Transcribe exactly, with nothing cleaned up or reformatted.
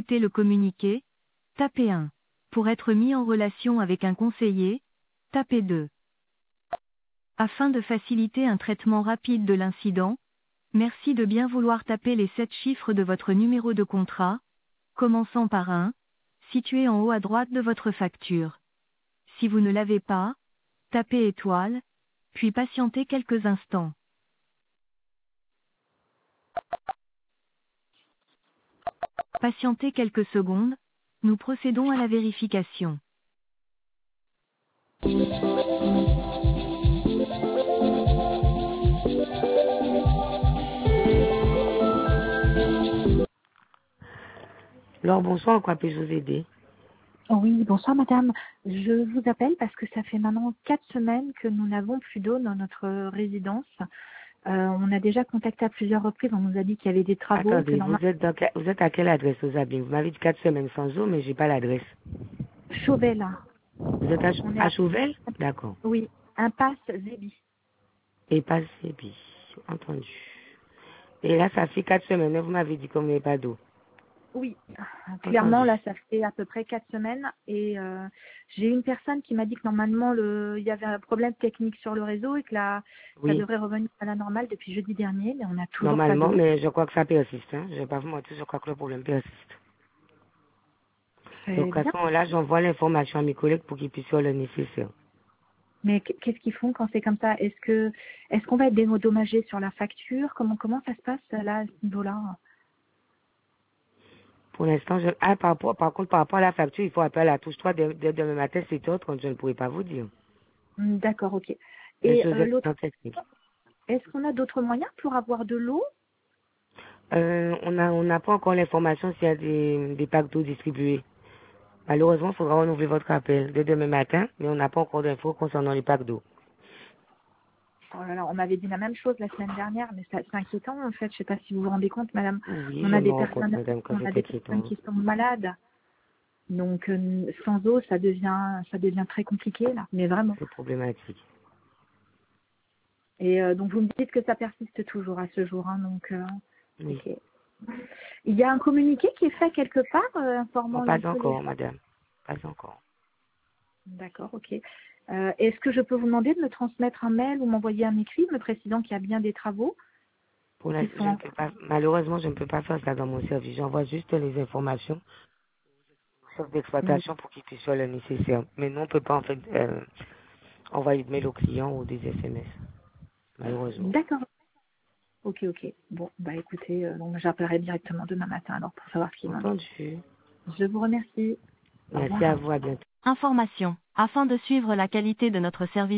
écouter le communiqué, tapez un. Pour être mis en relation avec un conseiller, tapez deux. Afin de faciliter un traitement rapide de l'incident, merci de bien vouloir taper les sept chiffres de votre numéro de contrat, commençant par un, situé en haut à droite de votre facture. Si vous ne l'avez pas, tapez étoile, puis patientez quelques instants. Patientez quelques secondes, nous procédons à la vérification. Alors bonsoir, en quoi puis-je vous aider? Oui, bonsoir madame. Je vous appelle parce que ça fait maintenant quatre semaines que nous n'avons plus d'eau dans notre résidence. Euh, on a déjà contacté à plusieurs reprises, on nous a dit qu'il y avait des travaux, que Attendez, vous normalement... êtes dans que- vous êtes à quelle adresse aux Ablings? Vous m'avez dit quatre semaines sans eau, mais j'ai pas l'adresse. Chauvet là. Vous êtes à, Ch- On est à à... Chauvel? D'accord. Oui, impasse Zébi. Et pas Sébi. Entendu. Et là, ça fait quatre semaines, hein, vous m'avez dit qu'on n'avait pas d'eau. Oui, clairement Entendu. là ça fait à peu près quatre semaines et euh, j'ai une personne qui m'a dit que normalement le il y avait un problème technique sur le réseau et que là ça Oui, devrait revenir à la normale depuis jeudi dernier, mais on n'a toujours pas normalement, d'eau. mais je crois que ça persiste. Hein. Je vais pas vous mentir, je crois que le problème persiste. Très Donc à bien. ce moment-là, j'envoie l'information à mes collègues pour qu'ils puissent faire le nécessaire. Mais qu- qu'est-ce qu'ils font quand c'est comme ça? Est-ce que est-ce qu'on va être dédommagé sur la facture? Comment comment ça se passe là à ce niveau-là? Pour l'instant, je... ah, par, rapport, par contre, par rapport à la facture, il faut appeler à la touche trois dès, dès demain matin, sept heures trente, je ne pourrai pas vous dire. Hmm, d'accord, ok. Les Et choses euh, l'autre, sont techniques. est-ce qu'on a d'autres moyens pour avoir de l'eau? Euh, on a, on n'a pas encore l'information s'il y a des, des packs d'eau distribués. Malheureusement, il faudra renouveler votre appel dès demain matin, mais on n'a pas encore d'infos concernant les packs d'eau. Oh là là, on m'avait dit la même chose la semaine dernière, mais ça- c'est inquiétant en fait. Je sais pas si vous vous rendez compte, madame. Oui, On je a me des rends compte, personnes, madame, quand on a c'est des personnes inquiétant. qui sont malades. Donc euh, sans eau, ça devient, ça devient très compliqué là, mais vraiment. C'est problématique. Et euh, donc vous me dites que ça persiste toujours à ce jour, hein, donc euh, Oui. ok. Il y a un communiqué qui est fait quelque part euh, Non, informant pas un peu les encore, gens. madame. Pas encore. D'accord, ok. Euh, Est-ce que je peux vous demander de me transmettre un mail ou m'envoyer un écrit me précisant qu'il y a bien des travaux Pour qui l'instant, je ne sont... peux pas, malheureusement, je ne peux pas faire ça dans mon service. J'envoie juste les informations au chef d'exploitation pour qu'il puisse faire le nécessaire. Mais nous, on ne peut pas, en fait, euh, envoyer de mail aux clients ou des S M S. Malheureusement. D'accord. Ok, ok. Bon, bah écoutez, euh, donc j'appellerai directement demain matin alors pour savoir ce qu'il en est. Entendu. Je vous remercie. Au Merci revoir. à vous, à bientôt. Information. Afin de suivre la qualité de notre service